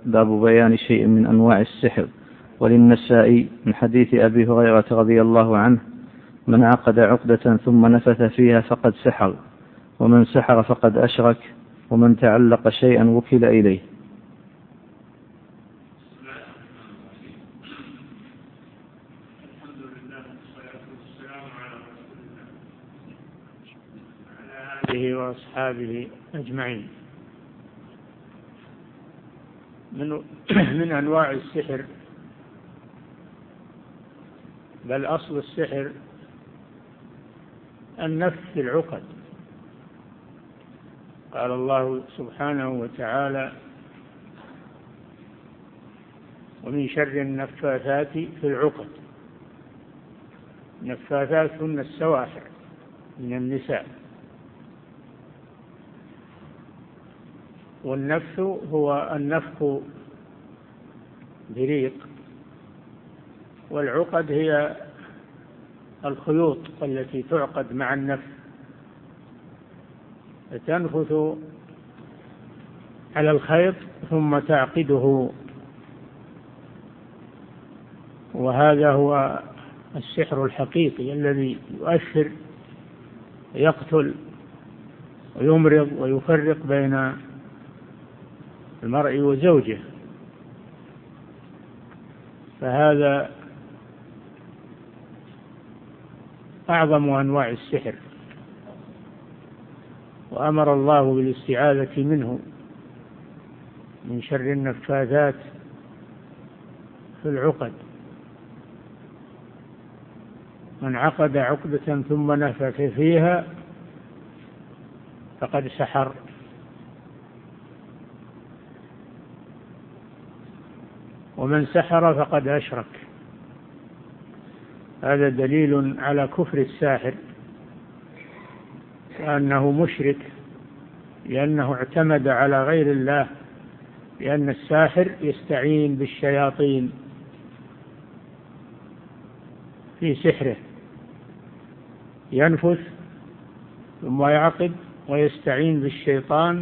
باب بيان شيء من أنواع السحر. وللنسائي من حديث أبي هريرة رضي الله عنه: من عقد عقدة ثم نفث فيها فقد سحر، ومن سحر فقد أشرك، ومن تعلق شيئا وكل إليه. وأصحابه أجمعين. من أنواع السحر، بل أصل السحر النفث في العقد. قال الله سبحانه وتعالى: ومن شر النفاثات في العقد. النفاثات هن السواحر من النساء، والنفث هو النفخ بريق، والعقد هي الخيوط التي تعقد مع النفث، فتنفث على الخيط ثم تعقده، وهذا هو السحر الحقيقي الذي يؤثر، يقتل ويمرض ويفرق بين المرء وزوجه. فهذا أعظم أنواع السحر، وأمر الله بالاستعاذة منه، من شر النفاثات في العقد. من عقد عقدة ثم نفث فيها فقد سحر. ومن سحر فقد أشرك. هذا دليل على كفر الساحر، وأنه مشرك، لأنه اعتمد على غير الله، لأن الساحر يستعين بالشياطين في سحره، ينفث ثم يعقد ويستعين بالشيطان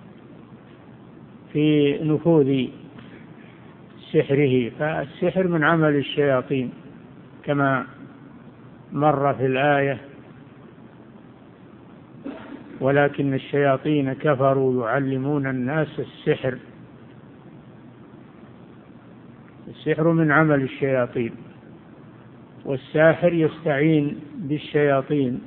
في نفوذ سحره. فالسحر من عمل الشياطين كما مر في الآية: ولكن الشياطين كفروا يعلمون الناس السحر. السحر من عمل الشياطين، والساحر يستعين بالشياطين،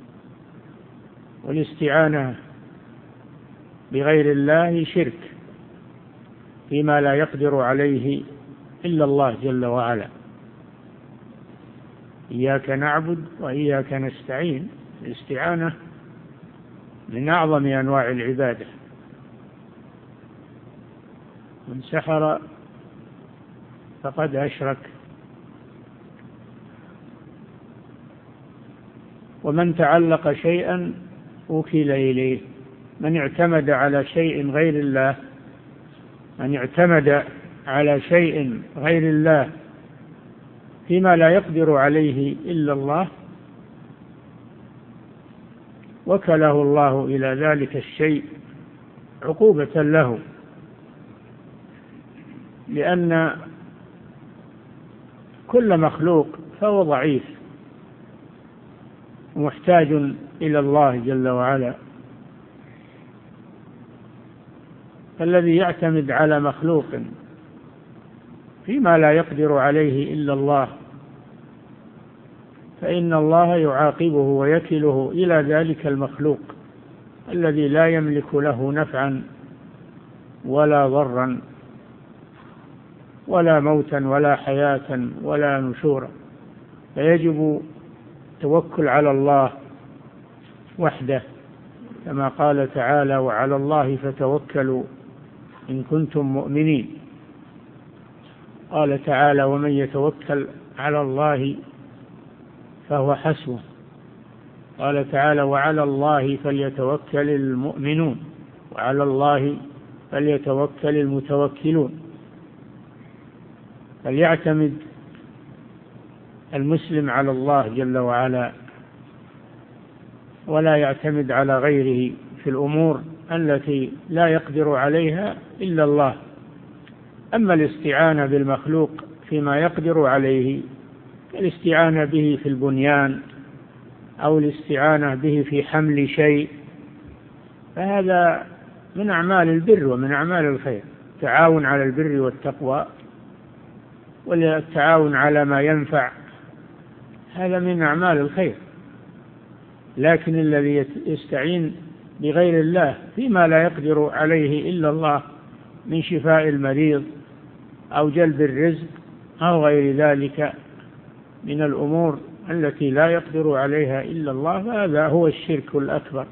والاستعانة بغير الله شرك فيما لا يقدر عليه إلا الله جل وعلا. إياك نعبد وإياك نستعين. الاستعانة من أعظم أنواع العبادة. من سحر فقد أشرك. ومن تعلق شيئا وكل إليه. من اعتمد على شيء غير الله، من اعتمد على شيء غير الله فيما لا يقدر عليه إلا الله، وكله الله إلى ذلك الشيء عقوبة له، لأن كل مخلوق فهو ضعيف محتاج إلى الله جل وعلا. فالذي يعتمد على مخلوق فيما لا يقدر عليه إلا الله، فإن الله يعاقبه ويكله إلى ذلك المخلوق الذي لا يملك له نفعا ولا ضرا ولا موتا ولا حياة ولا نشورا. فيجب التوكل على الله وحده، كما قال تعالى: وعلى الله فتوكلوا إن كنتم مؤمنين. قال تعالى: ومن يتوكل على الله فهو حسبه. قال تعالى: وعلى الله فليتوكل المؤمنون، وعلى الله فليتوكل المتوكلون. فليعتمد المسلم على الله جل وعلا، ولا يعتمد على غيره في الأمور التي لا يقدر عليها إلا الله. أما الاستعانة بالمخلوق فيما يقدر عليه كالاستعانة به في البنيان أو الاستعانة به في حمل شيء فهذا من أعمال البر ومن أعمال الخير، التعاون على البر والتقوى والتعاون على ما ينفع، هذا من أعمال الخير. لكن الذي يستعين بغير الله فيما لا يقدر عليه إلا الله من شفاء المريض أو جلب الرزق أو غير ذلك من الأمور التي لا يقدر عليها إلا الله، فهذا هو الشرك الأكبر.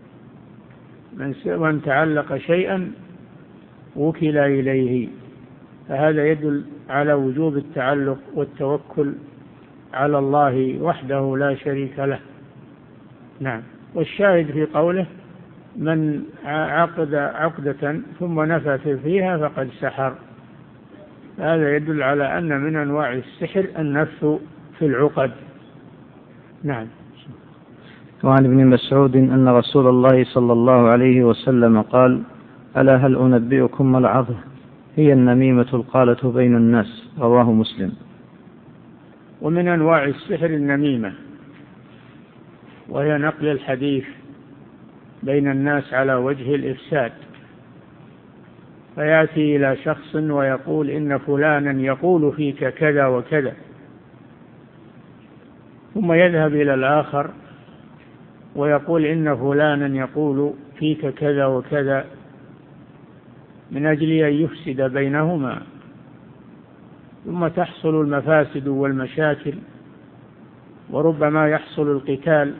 من تعلق شيئا وكل إليه، فهذا يدل على وجوب التعلق والتوكل على الله وحده لا شريك له. نعم. والشاهد في قوله من عقد عقدة ثم نفث فيها فقد سحر، هذا يدل على أن من أنواع السحر النفث في العقد. نعم. وعن ابن مسعود أن رسول الله صلى الله عليه وسلم قال: ألا هل أنبئكم ما العظة؟ هي النميمة القالة بين الناس. رواه مسلم. ومن أنواع السحر النميمة، وهي نقل الحديث بين الناس على وجه الإفساد، فيأتي إلى شخص ويقول إن فلانا يقول فيك كذا وكذا، ثم يذهب إلى الآخر ويقول إن فلانا يقول فيك كذا وكذا من أجل أن يفسد بينهما، ثم تحصل المفاسد والمشاكل، وربما يحصل القتال،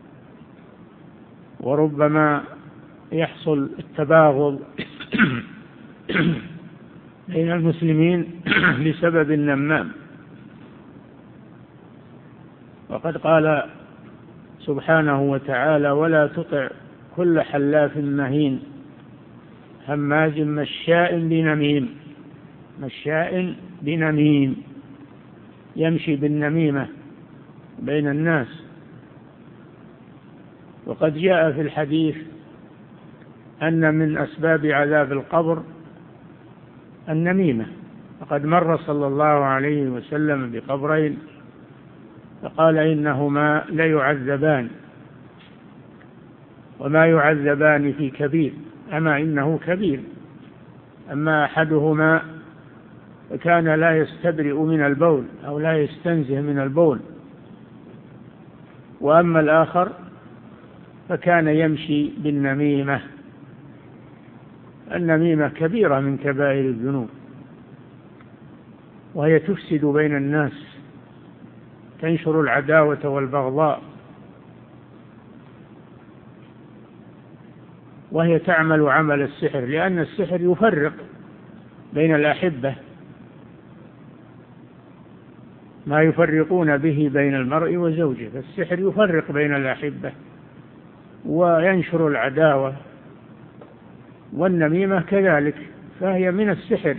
وربما يحصل التباغض بين المسلمين بسبب النمام. وقد قال سبحانه وتعالى: ولا تطع كل حلاف مهين هماز مشاء بنميم. مشاء بنميم، يمشي بالنميمة بين الناس. وقد جاء في الحديث أن من أسباب عذاب القبر النميمة، وقد مر صلى الله عليه وسلم بقبرين فقال إنهما ليعذبان وما يعذبان في كبير، أما إنه كبير. أما أحدهما فكان لا يستبرئ من البول أو لا يستنزه من البول، وأما الآخر فكان يمشي بالنميمة. النميمة كبيرة من كبائر الذنوب، وهي تفسد بين الناس، تنشر العداوة والبغضاء، وهي تعمل عمل السحر، لأن السحر يفرق بين الأحبة، ما يفرقون به بين المرء وزوجه، فالسحر يفرق بين الأحبة وينشر العداوة. والنميمة كذلك، فهي من السحر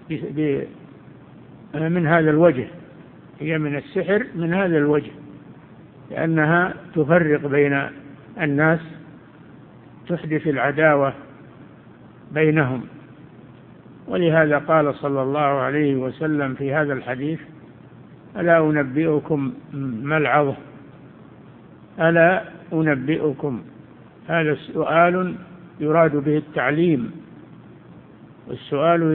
من هذا الوجه، هي من السحر من هذا الوجه، لأنها تفرق بين الناس، تحدث العداوة بينهم. ولهذا قال صلى الله عليه وسلم في هذا الحديث: ألا أنبئكم ما العظة؟ ألا أنبئكم، هذا السؤال يراد به التعليم، والسؤال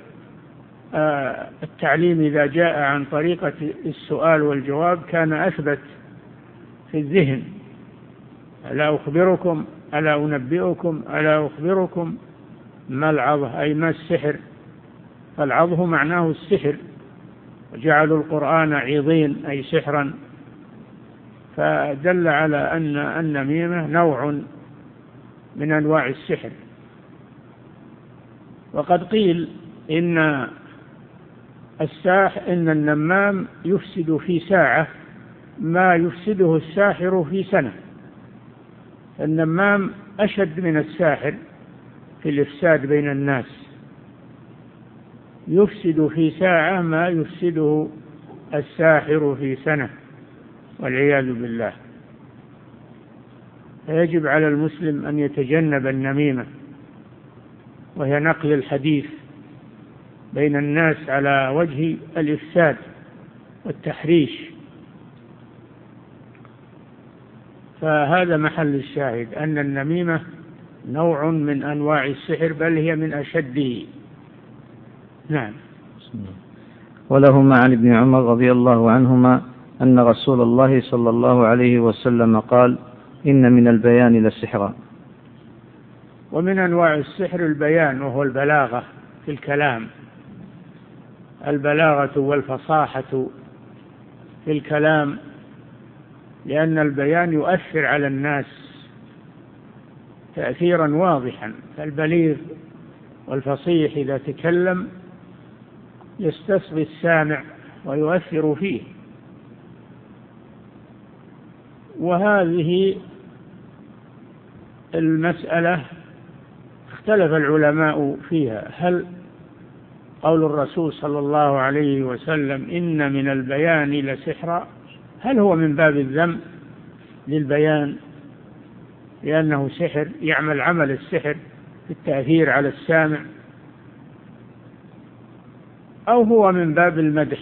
التعليم إذا جاء عن طريقة السؤال والجواب كان أثبت في الذهن. ألا أخبركم، ألا أنبئكم، ألا أخبركم ما العظة، أي ما السحر. فالعظه معناه السحر، وجعلوا القرآن عظين أي سحرا، فدل على أن النميمة نوع من أنواع السحر. وقد قيل إن النمام يفسد في ساعة ما يفسده الساحر في سنة. النمام أشد من الساحر في الإفساد بين الناس، يفسد في ساعة ما يفسده الساحر في سنة، والعياذ بالله. فيجب على المسلم أن يتجنب النميمة، وهي نقل الحديث بين الناس على وجه الإفساد والتحريش. فهذا محل الشاهد، أن النميمة نوع من أنواع السحر، بل هي من أشده. نعم. ولهما عن ابن عمر رضي الله عنهما أن رسول الله صلى الله عليه وسلم قال: إن من البيان لسحرا. ومن أنواع السحر البيان، وهو البلاغة في الكلام، البلاغة والفصاحة في الكلام، لأن البيان يؤثر على الناس تأثيرا واضحا. فالبليغ والفصيح إذا تكلم يستصغي السامع ويؤثر فيه. وهذه المسألة اختلف العلماء فيها، هل قول الرسول صلى الله عليه وسلم إن من البيان لسحرا، هل هو من باب الذم للبيان لأنه سحر، يعمل عمل السحر في التأثير على السامع، أو هو من باب المدح؟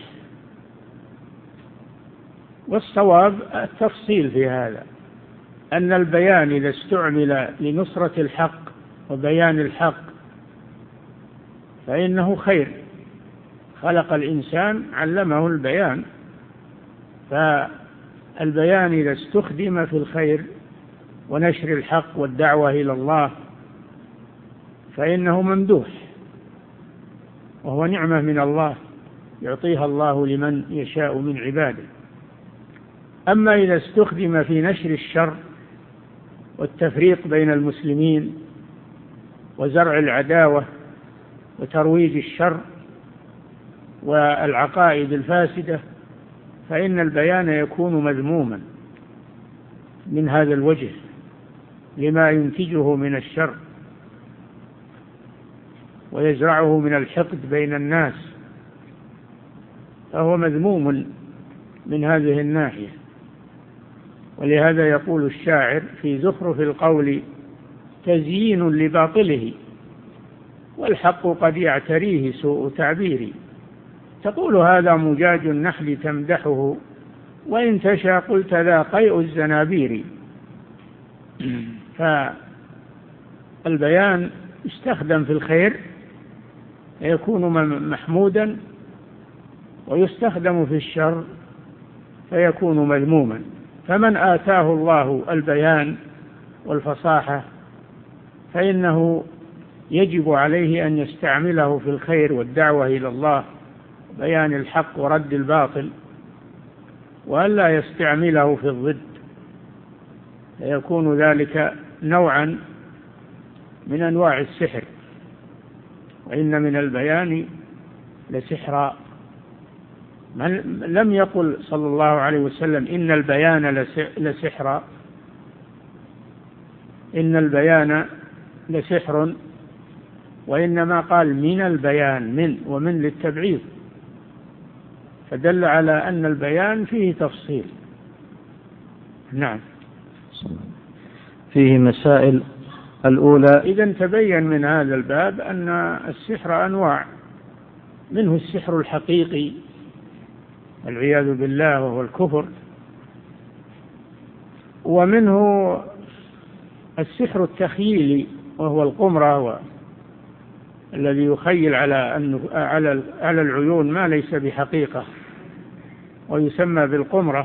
والصواب التفصيل في هذا، أن البيان إذا استعمل لنصرة الحق وبيان الحق فإنه خير. خلق الإنسان علمه البيان، فالبيان إذا استخدم في الخير ونشر الحق والدعوة إلى الله فإنه ممدوح، وهو نعمة من الله يعطيها الله لمن يشاء من عباده. أما إذا استخدم في نشر الشر والتفريق بين المسلمين وزرع العداوة وترويج الشر والعقائد الفاسدة فإن البيان يكون مذموما من هذا الوجه لما ينتجه من الشر ويزرعه من الحقد بين الناس، فهو مذموم من هذه الناحية. ولهذا يقول الشاعر في زخرف القول: تزيين لباطله والحق قد يعتريه سوء تعبيري. تقول هذا مجاج النحل تمدحه، وإن تشاء قلت ذا قيء الزنابير. فالبيان يستخدم في الخير فيكون محمودا، ويستخدم في الشر فيكون مذموما. فمن آتاه الله البيان والفصاحة فإنه يجب عليه أن يستعمله في الخير والدعوة إلى الله، بيان الحق ورد الباطل، وألا يستعمله في الضد، فيكون ذلك نوعا من أنواع السحر. وإن من البيان لسحرا. لم يقل صلى الله عليه وسلم إن البيان لسحرا، إن البيان لسحر، وإنما قال من البيان، من ومن للتبعيض، فدل على أن البيان فيه تفصيل. نعم. فيه مسائل. الأولى: إذن تبين من هذا الباب أن السحر أنواع، منه السحر الحقيقي والعياذ بالله وهو الكفر، ومنه السحر التخييلي وهو القمرة، الذي يخيل على العيون ما ليس بحقيقة ويسمى بالقمرة.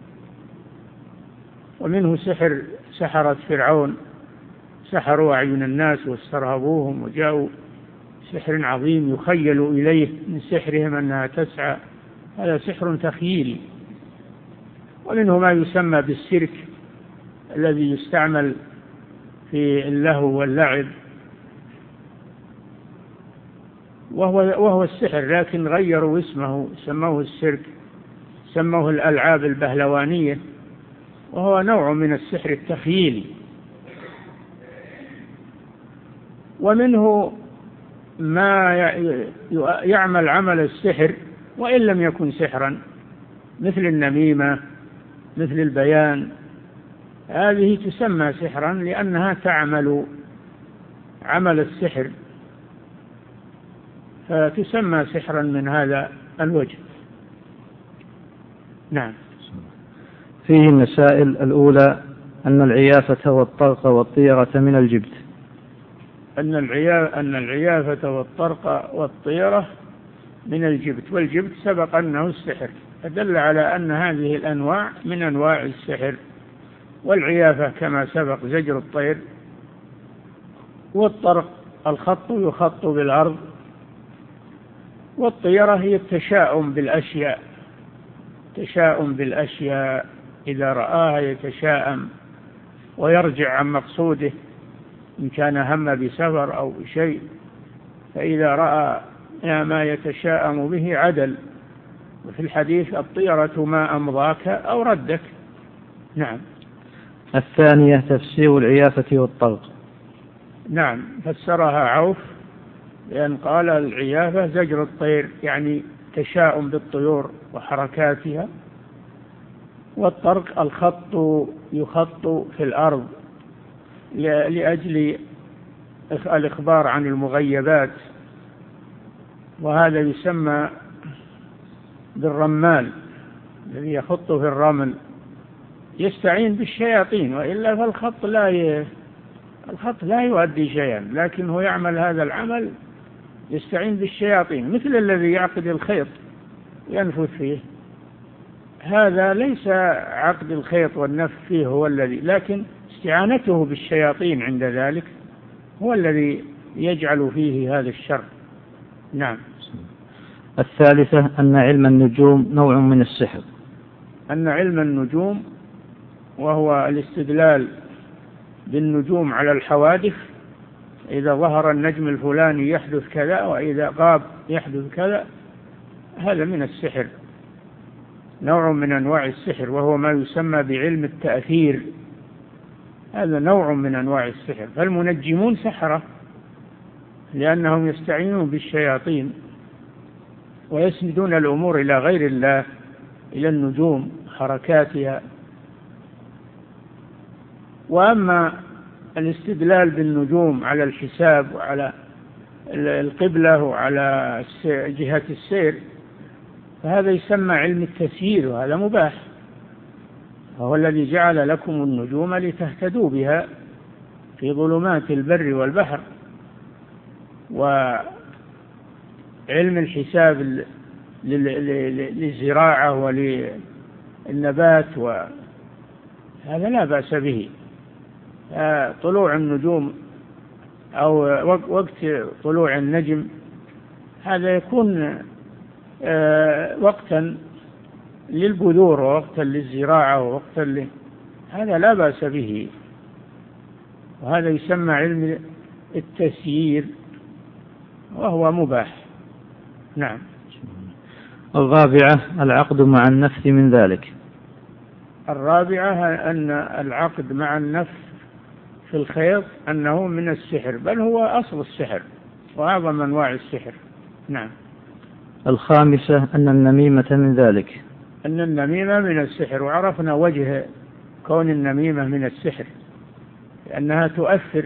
ومنه سحرة فرعون، سحروا أعين الناس واسترهبوهم وجاءوا سحر عظيم يخيل إليه من سحرهم أنها تسعى، هذا سحر تخييلي. ومنه ما يسمى بالسيرك الذي يستعمل في اللهو واللعب، وهو السحر، لكن غيروا اسمه، سموه السيرك، سموه الألعاب البهلوانية، وهو نوع من السحر التخييلي. ومنه ما يعمل عمل السحر وإن لم يكن سحرا، مثل النميمة، مثل البيان، هذه تسمى سحرا لأنها تعمل عمل السحر. فتسمى سحرا من هذا الوجه. نعم. فيه مسائل. الأولى أن العيافة والطرق والطيرة من الجبت. أن العيافة والطرق والطيرة من الجبت، والجبت سبق أنه السحر، فدل على أن هذه الأنواع من أنواع السحر. والعيافة كما سبق زجر الطير، والطرق الخط يخط بالأرض، والطيرة هي التشاؤم بالأشياء، تشاؤم بالأشياء، إذا رآها يتشاءم ويرجع عن مقصوده إن كان هم بسفر أو شيء، فإذا رأى ما يتشاءم به عدل. وفي الحديث الطيرة ما أمضاك أو ردك. نعم. الثانية تفسير العيافة والطرق. نعم، فسرها عوف لأن قال العيافة زجر الطير، يعني تشاؤم بالطيور وحركاتها، والطرق الخط يخط في الأرض لأجل الإخبار عن المغيبات، وهذا يسمى بالرمال الذي يخط في الرمل، يستعين بالشياطين، وإلا فالخط لا يؤدي شيئا، لكنه يعمل هذا العمل يستعين بالشياطين، مثل الذي يعقد الخيط ينفث فيه، هذا ليس عقد الخيط والنفث فيه هو الذي، لكن استعانته بالشياطين عند ذلك هو الذي يجعل فيه هذا الشر. نعم. الثالثة أن علم النجوم نوع من السحر. أن علم النجوم وهو الاستدلال بالنجوم على الحوادث، إذا ظهر النجم الفلاني يحدث كذا، وإذا غاب يحدث كذا، هذا من السحر، نوع من أنواع السحر، وهو ما يسمى بعلم التأثير، هذا نوع من أنواع السحر. فالمنجمون سحرة لأنهم يستعينون بالشياطين ويسندون الأمور إلى غير الله، إلى النجوم حركاتها. وأما الاستدلال بالنجوم على الحساب وعلى القبلة وعلى جهة السير، فهذا يسمى علم التسيير، وهذا مباح، وهو الذي جعل لكم النجوم لتهتدوا بها في ظلمات البر والبحر. وعلم الحساب للزراعة وللنبات وهذا لا بأس به. طلوع النجوم أو وقت طلوع النجم هذا يكون وقتا للبذور ووقتا للزراعة ووقتا هذا لا بأس به، وهذا يسمى علم التسيير وهو مباح. نعم. الرابعة العقد مع النفث من ذلك. الرابعة أن العقد مع النفث في الخيط أنه من السحر، بل هو أصل السحر وأعظم أنواع السحر. نعم. الخامسة أن النميمة من ذلك. أن النميمة من السحر، وعرفنا وجه كون النميمة من السحر، لأنها تؤثر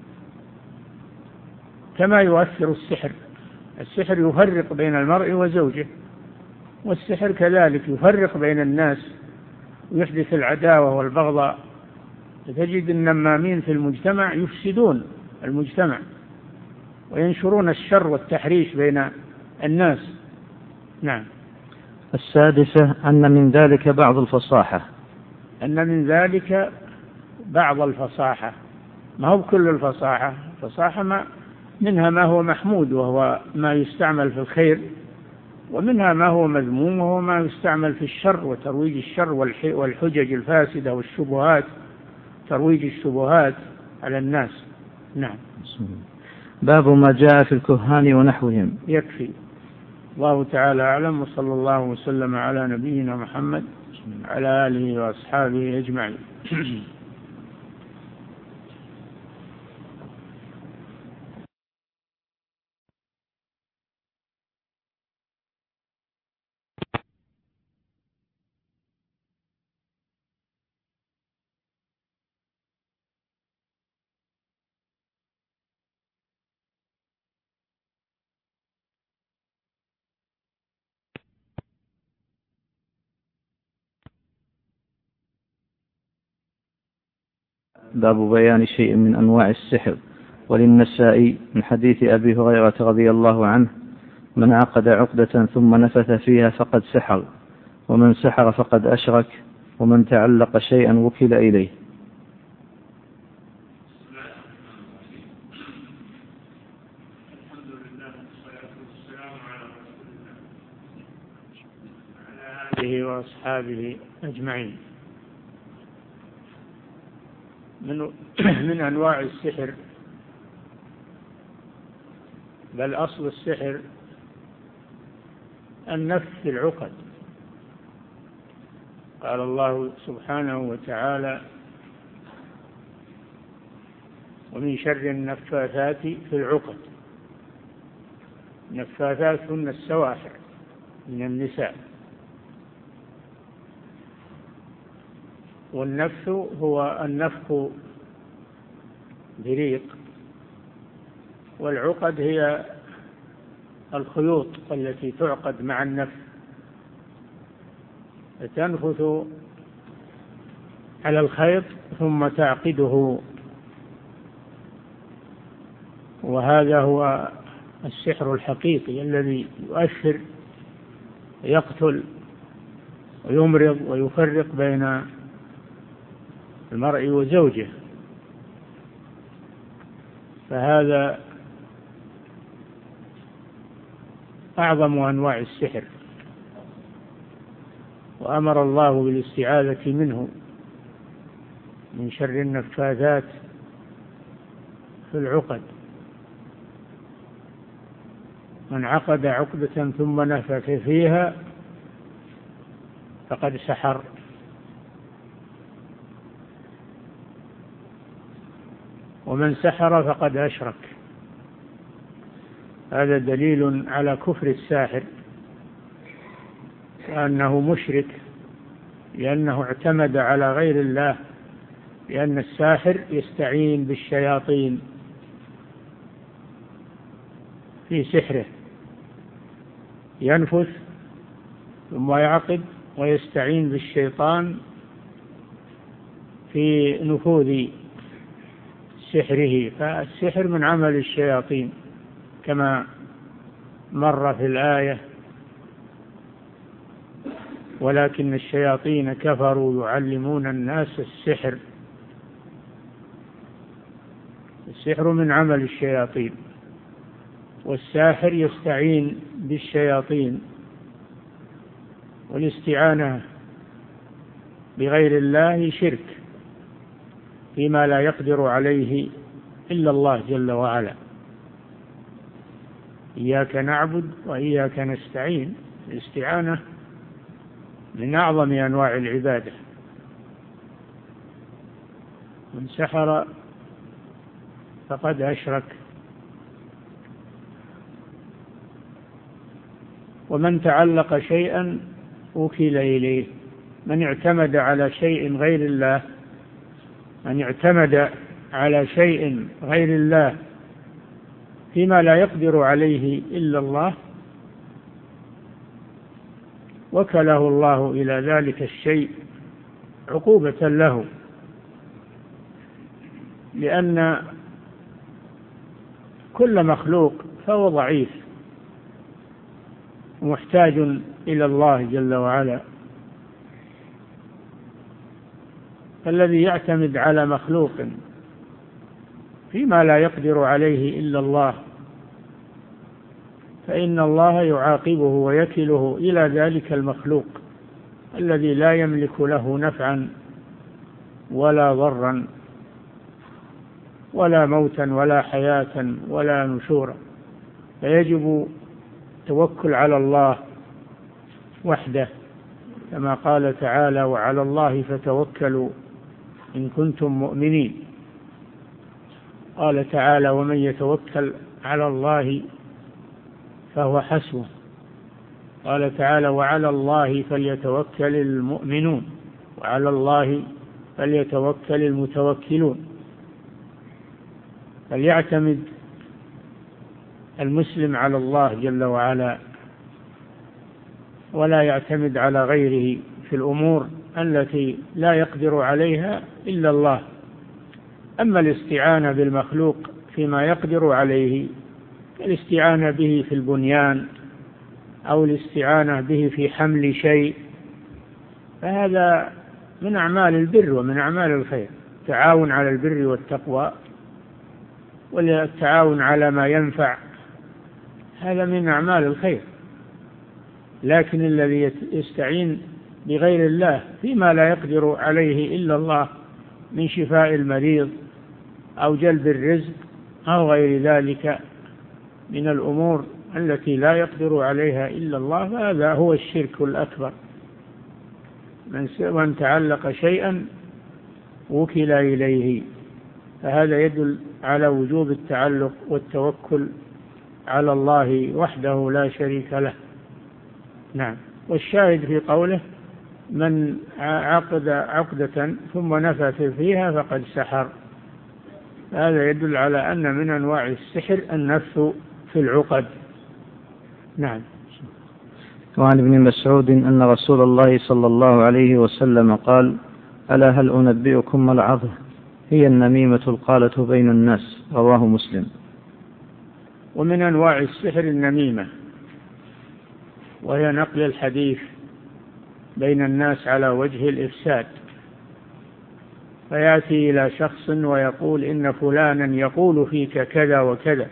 كما يؤثر السحر. السحر يفرق بين المرء وزوجه، والسحر كذلك يفرق بين الناس ويحدث العداوة والبغضاء. تجد النمامين في المجتمع يفسدون المجتمع وينشرون الشر والتحريش بين الناس. نعم. السادسة أن من ذلك بعض الفصاحة. أن من ذلك بعض الفصاحة، ما هو كل الفصاحة، فصاحة منها ما هو محمود وهو ما يستعمل في الخير، ومنها ما هو مذموم وهو ما يستعمل في الشر وترويج الشر والحجج الفاسدة والشبهات، ترويج الشبهات على الناس. نعم. باب ما جاء في الكهان ونحوهم. يكفي. الله تعالى أعلم، وصلى الله وسلم على نبينا محمد على آله وأصحابه أجمعين. باب بيان شيء من أنواع السحر. وللنسائي من حديث أبي هريرة رضي الله عنه: من عقد عقدة ثم نفث فيها فقد سحر، ومن سحر فقد أشرك، ومن تعلق شيئا وكل إليه. وأصحابه أجمعين. من أنواع السحر، بل أصل السحر النفث في العقد. قال الله سبحانه وتعالى: ومن شر النفاثات في العقد. النفاثات هن السواحر من النساء، والنفث هو النفخ بريق، والعقد هي الخيوط التي تعقد مع النفث، فتنفث على الخيط ثم تعقده، وهذا هو السحر الحقيقي الذي يؤثر، يقتل ويمرض ويفرق بين المرء وزوجه. فهذا أعظم أنواع السحر، وأمر الله بالاستعاذة منه، من شر النفاثات في العقد. من عقد عقدة ثم نفث فيها فقد سحر. ومن سحر فقد أشرك. هذا دليل على كفر الساحر، وأنه مشرك، لأنه اعتمد على غير الله، لأن الساحر يستعين بالشياطين في سحره، ينفث ثم يعقد ويستعين بالشيطان في نفوذ سحره. فالسحر من عمل الشياطين كما مر في الآية: ولكن الشياطين كفروا يعلمون الناس السحر. السحر من عمل الشياطين، والساحر يستعين بالشياطين، والاستعانة بغير الله شرك فيما لا يقدر عليه إلا الله جل وعلا. إياك نعبد وإياك نستعين. الاستعانة من أعظم أنواع العبادة. من سحر فقد أشرك. ومن تعلق شيئا وكل إليه. من اعتمد على شيء غير الله، من اعتمد على شيء غير الله فيما لا يقدر عليه إلا الله، وكله الله إلى ذلك الشيء عقوبة له، لأن كل مخلوق فهو ضعيف محتاج إلى الله جل وعلا. فالذي يعتمد على مخلوق فيما لا يقدر عليه إلا الله فإن الله يعاقبه ويكله إلى ذلك المخلوق الذي لا يملك له نفعا ولا ضرا ولا موتا ولا حياة ولا نشورا. فيجب التوكل على الله وحده، كما قال تعالى: وعلى الله فتوكلوا إن كنتم مؤمنين. قال تعالى: ومن يتوكل على الله فهو حسبه. قال تعالى: وعلى الله فليتوكل المؤمنون، وعلى الله فليتوكل المتوكلون. فليعتمد المسلم على الله جل وعلا، ولا يعتمد على غيره في الأمور التي لا يقدر عليها إلا الله. أما الاستعانة بالمخلوق فيما يقدر عليه، الاستعانة به في البنيان أو الاستعانة به في حمل شيء، فهذا من أعمال البر ومن أعمال الخير، التعاون على البر والتقوى والتعاون على ما ينفع، هذا من أعمال الخير. لكن الذي يستعين بغير الله فيما لا يقدر عليه إلا الله من شفاء المريض أو جلب الرزق أو غير ذلك من الأمور التي لا يقدر عليها إلا الله، فهذا هو الشرك الأكبر. من تعلق شيئا وكل إليه، فهذا يدل على وجوب التعلق والتوكل على الله وحده لا شريك له. نعم. والشاهد في قوله: من عقد عقدة ثم نفث فيها فقد سحر، هذا يدل على أن من أنواع السحر النفث في العقد. نعم. وعن ابن مسعود أن رسول الله صلى الله عليه وسلم قال: ألا هل أنبئكم ما العظة؟ هي النميمة القالة بين الناس. رواه مسلم. ومن أنواع السحر النميمة، وهي نقل الحديث بين الناس على وجه الإفساد، فيأتي إلى شخص ويقول: إن فلانا يقول فيك كذا وكذا،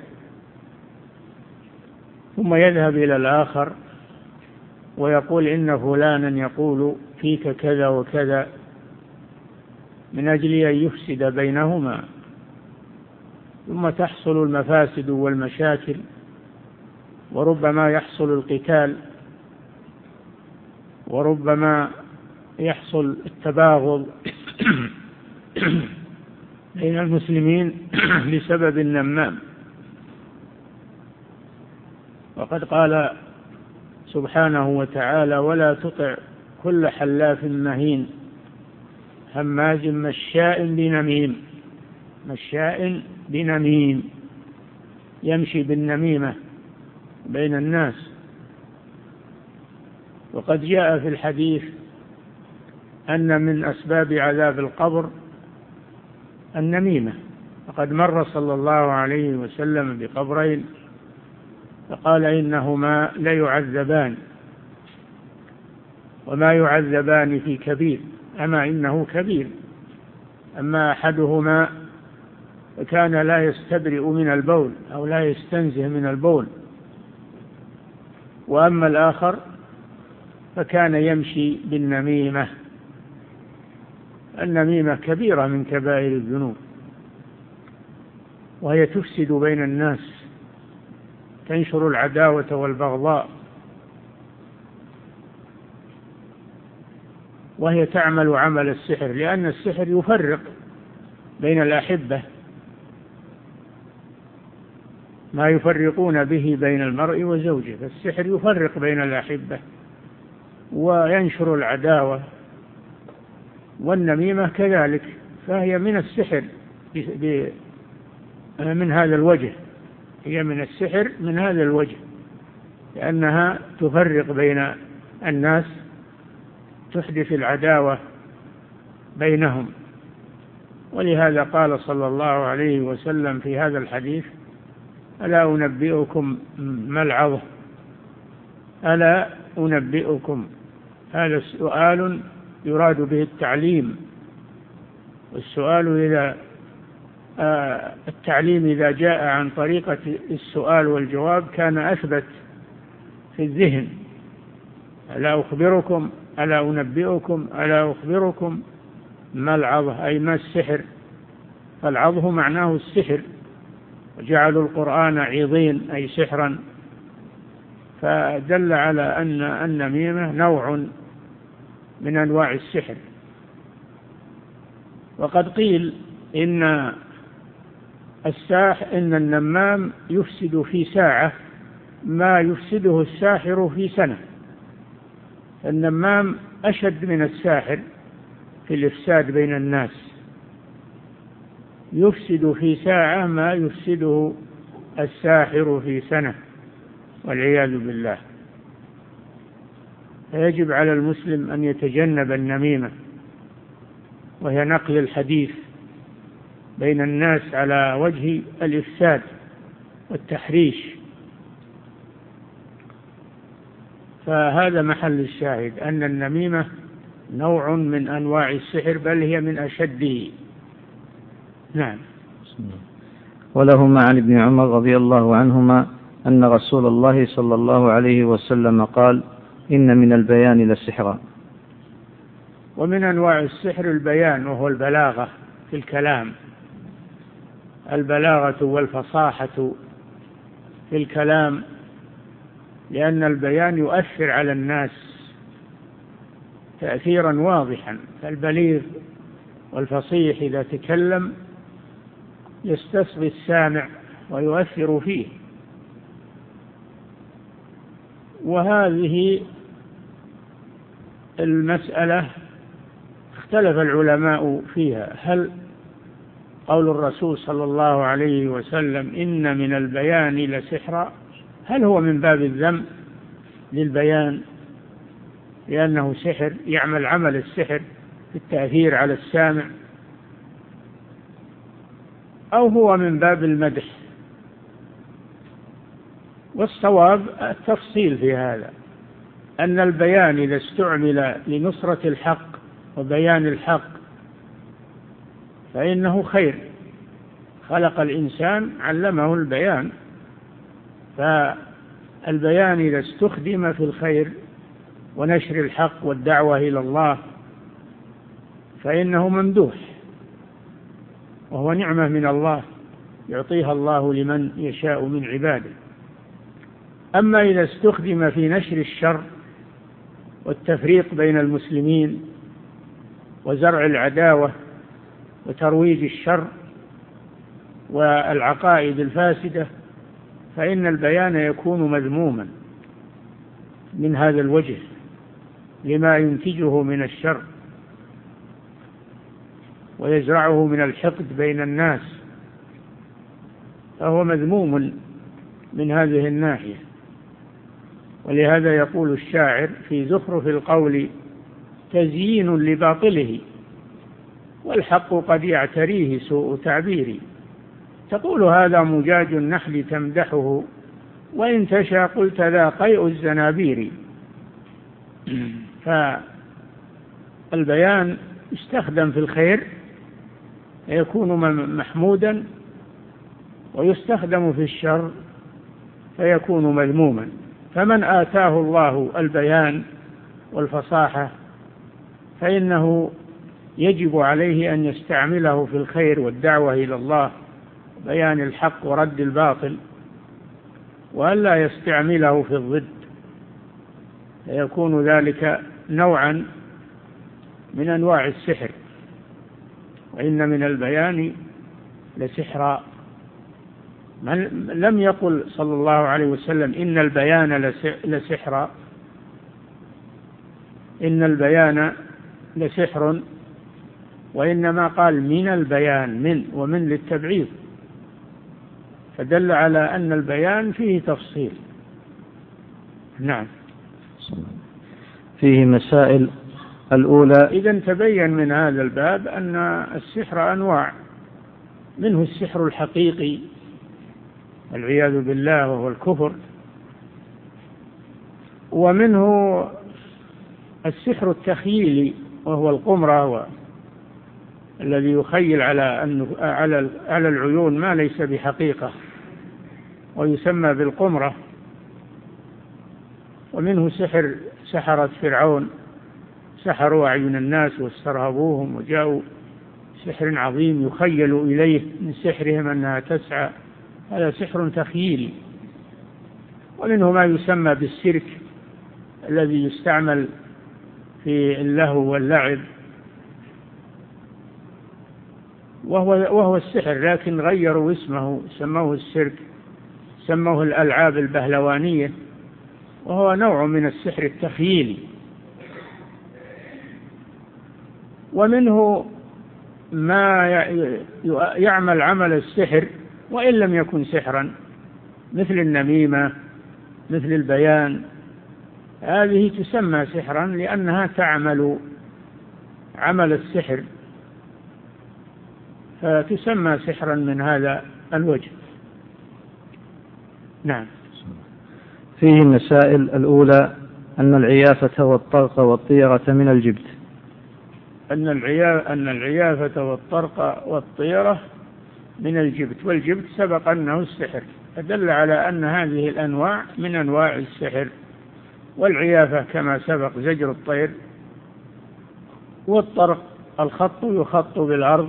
ثم يذهب إلى الآخر ويقول: إن فلانا يقول فيك كذا وكذا، من أجل أن يفسد بينهما، ثم تحصل المفاسد والمشاكل، وربما يحصل القتال، وربما يحصل التباغض بين المسلمين بسبب النمام. وقد قال سبحانه وتعالى: ولا تطع كل حلاف مهين هماز مشاء بنميم. مشاء بنميم، يمشي بالنميمة بين الناس. وقد جاء في الحديث أن من أسباب عذاب القبر النميمة، فقد مر صلى الله عليه وسلم بقبرين فقال: إنهما ليعذبان وما يعذبان في كبير، أما إنه كبير. أما أحدهما فكان لا يستبرئ من البول أو لا يستنزه من البول، وأما الآخر فكان يمشي بالنميمة. النميمة كبيرة من كبائر الذنوب، وهي تفسد بين الناس، تنشر العداوة والبغضاء، وهي تعمل عمل السحر، لأن السحر يفرق بين الأحبة، ما يفرقون به بين المرء وزوجه، فالسحر يفرق بين الأحبة وينشر العداوة. والنميمة كذلك، فهي من السحر من هذا الوجه، هي من السحر من هذا الوجه، لأنها تفرق بين الناس، تحدث العداوة بينهم. ولهذا قال صلى الله عليه وسلم في هذا الحديث: ألا أنبئكم ما العظة؟ ألا أنبئكم، هذا السؤال يراد به التعليم، والسؤال إذا التعليم إذا جاء عن طريقة السؤال والجواب كان أثبت في الذهن. ألا أخبركم، ألا أنبئكم، ألا أخبركم ما العظة، أي ما السحر. فالعظه معناه السحر، وجعلوا القرآن عظين أي سحرا، فدل على أن النميمة نوع من أنواع السحر. وقد قيل إن النمام يفسد في ساعة ما يفسده الساحر في سنة. النمام أشد من الساحر في الإفساد بين الناس، يفسد في ساعة ما يفسده الساحر في سنة، والعياذ بالله. فيجب على المسلم أن يتجنب النميمة، وهي نقل الحديث بين الناس على وجه الإفساد والتحريش. فهذا محل الشاهد، أن النميمة نوع من أنواع السحر، بل هي من أشده. نعم. ولهما عن ابن عمر رضي الله عنهما أن رسول الله صلى الله عليه وسلم قال: إن من البيان لسحرا. ومن أنواع السحر البيان، وهو البلاغة في الكلام، البلاغة والفصاحة في الكلام، لأن البيان يؤثر على الناس تأثيرا واضحا. فالبليغ والفصيح إذا تكلم يستصغي السامع ويؤثر فيه. وهذه المسألة اختلف العلماء فيها، هل قول الرسول صلى الله عليه وسلم إن من البيان لسحرا، هل هو من باب الذم للبيان لأنه سحر، يعمل عمل السحر في التأثير على السامع، أو هو من باب المدح؟ والصواب التفصيل في هذا، أن البيان إذا استعمل لنصرة الحق وبيان الحق فإنه خير. خلق الإنسان علمه البيان، فالبيان إذا استخدم في الخير ونشر الحق والدعوة إلى الله فإنه ممدوح، وهو نعمة من الله يعطيها الله لمن يشاء من عباده. أما إذا استخدم في نشر الشر والتفريق بين المسلمين وزرع العداوة وترويج الشر والعقائد الفاسدة فإن البيان يكون مذموما من هذا الوجه لما ينتجه من الشر ويزرعه من الحقد بين الناس، فهو مذموم من هذه الناحية. ولهذا يقول الشاعر في زخرف القول: تزيين لباطله والحق قد يعتريه سوء تعبيري. تقول هذا مجاج النحل تمدحه، وإن تشاء قلت ذا قيء الزنابير. فالبيان يستخدم في الخير فيكون محمودا، ويستخدم في الشر فيكون مذموما. فمن آتاه الله البيان والفصاحة فإنه يجب عليه أن يستعمله في الخير والدعوة إلى الله، بيان الحق ورد الباطل، وألا يستعمله في الضد، فيكون ذلك نوعا من أنواع السحر. وإن من البيان لسحرا. لم يقل صلى الله عليه وسلم إن البيان لسحرا، إن البيان لسحر، وإنما قال من البيان، من ومن للتبعيض، فدل على أن البيان فيه تفصيل. نعم. فيه مسائل. الأولى: إذن تبين من هذا الباب أن السحر أنواع، منه السحر الحقيقي والعياذ بالله وهو الكفر، ومنه السحر التخييلي وهو القمرة، الذي يخيل على العيون ما ليس بحقيقة ويسمى بالقمرة. ومنه سحرة فرعون، سحروا أعين الناس واسترهبوهم وجاءوا سحر عظيم يخيل إليه من سحرهم أنها تسعى، هذا سحر تخييلي. ومنه ما يسمى بالسيرك الذي يستعمل في اللهو واللعب، وهو السحر، لكن غيروا اسمه سموه السيرك، سموه الألعاب البهلوانية، وهو نوع من السحر التخييلي. ومنه ما يعمل عمل السحر وإن لم يكن سحرا، مثل النميمة، مثل البيان، هذه تسمى سحرا لأنها تعمل عمل السحر، فتسمى سحرا من هذا الوجه. نعم. فيه مسائل. الأولى أن العيافة والطرق والطيرة من الجبت. أن العيافة والطرق والطيرة من الجبت، والجبت سبق أنه السحر، فدل على أن هذه الأنواع من أنواع السحر. والعيافة كما سبق زجر الطير، والطرق الخط يخط بالأرض،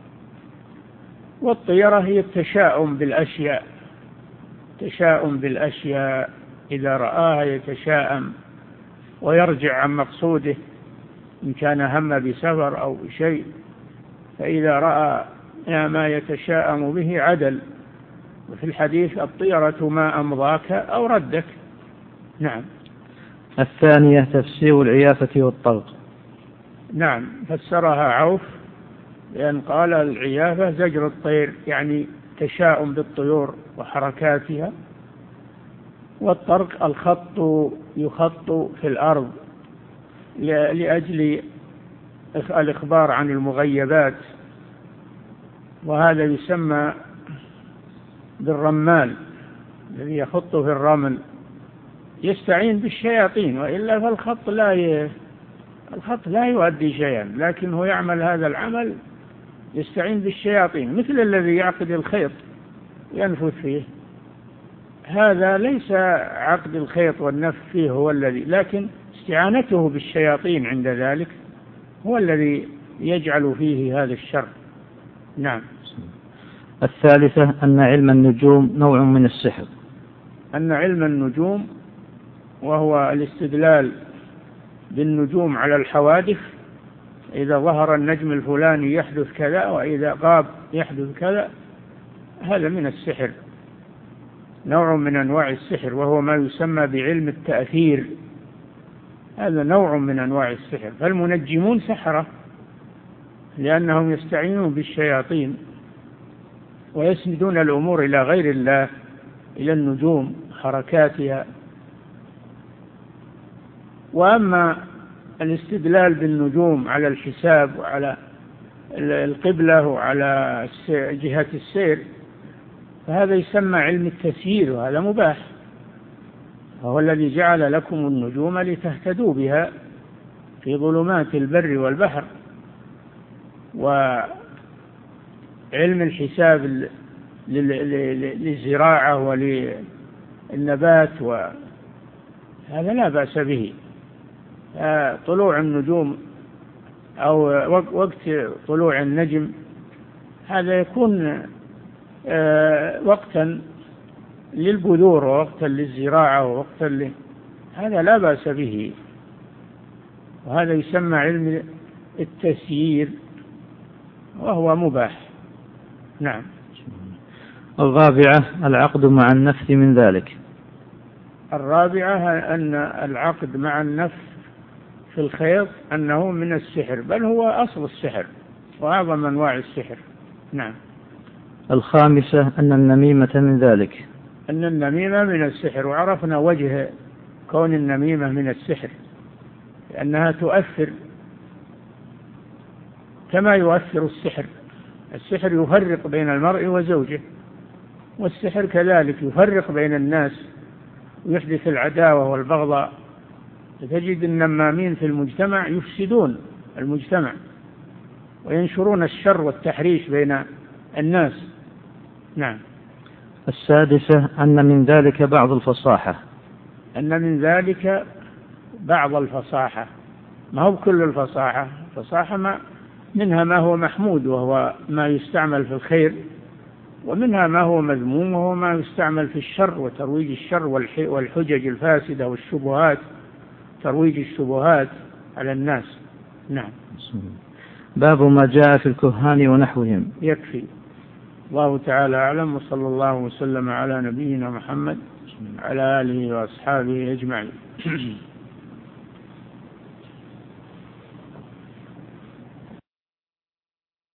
والطيرة هي التشاؤم بالأشياء، تشاؤم بالأشياء، إذا رآها يتشاءم ويرجع عن مقصوده إن كان هم بسفر أو شيء، فإذا رأى ما يتشاءم به عدل. وفي الحديث الطيرة ما أمضاك أو ردك. نعم. الثانية تفسير العيافة والطرق. نعم، فسرها عوف لأن قال العيافة زجر الطير، يعني تشاؤم بالطيور وحركاتها، والطرق الخط يخط في الأرض لأجل الإخبار عن المغيبات، وهذا يسمى بالرمال الذي يخط في الرمل، يستعين بالشياطين، وإلا فالخط لا يؤدي شيئا، لكنه يعمل هذا العمل يستعين بالشياطين، مثل الذي يعقد الخيط ينفث فيه، هذا ليس عقد الخيط والنفث فيه هو الذي، لكن استعانته بالشياطين عند ذلك هو الذي يجعل فيه هذا الشر. نعم. الثالثة أن علم النجوم نوع من السحر. أن علم النجوم وهو الاستدلال بالنجوم على الحوادث، إذا ظهر النجم الفلاني يحدث كذا، وإذا غاب يحدث كذا، هذا من السحر، نوع من أنواع السحر، وهو ما يسمى بعلم التأثير، هذا نوع من أنواع السحر. فالمنجمون سحرة لأنهم يستعينون بالشياطين ويسندون الأمور إلى غير الله، إلى النجوم حركاتها. وأما الاستدلال بالنجوم على الحساب وعلى القبلة وعلى جهة السير، فهذا يسمى علم التسيير، وهذا مباح، وهو الذي جعل لكم النجوم لتهتدوا بها في ظلمات البر والبحر. وعلم الحساب للزراعة وللنبات وهذا لا بأس به. طلوع النجوم أو وقت طلوع النجم هذا يكون وقتا للبذور ووقتا للزراعة ووقتا هذا لا بأس به، وهذا يسمى علم التسيير وهو مباح. نعم. الرابعة العقد مع النفث من ذلك. الرابعة أن العقد مع النفث في الخيط أنه من السحر، بل هو أصل السحر وأعظم أنواع السحر. نعم. الخامسة أن النميمة من ذلك. أن النميمة من السحر، وعرفنا وجه كون النميمة من السحر، لأنها تؤثر كما يؤثر السحر. السحر يفرق بين المرء وزوجه، والسحر كذلك يفرق بين الناس ويحدث العداوة والبغضاء. تجد النمامين في المجتمع يفسدون المجتمع وينشرون الشر والتحريش بين الناس. نعم. السادسة أن من ذلك بعض الفصاحة. أن من ذلك بعض الفصاحة، ما هو كل الفصاحة، الفصاحة منها ما هو محمود وهو ما يستعمل في الخير، ومنها ما هو مذموم وهو ما يستعمل في الشر وترويج الشر والحجج الفاسدة والشبهات، ترويج الشبهات على الناس. نعم. باب ما جاء في الكهان ونحوهم. يكفي. الله تعالى أعلم، وصلى الله وسلم على نبينا محمد على آله وأصحابه أجمعين.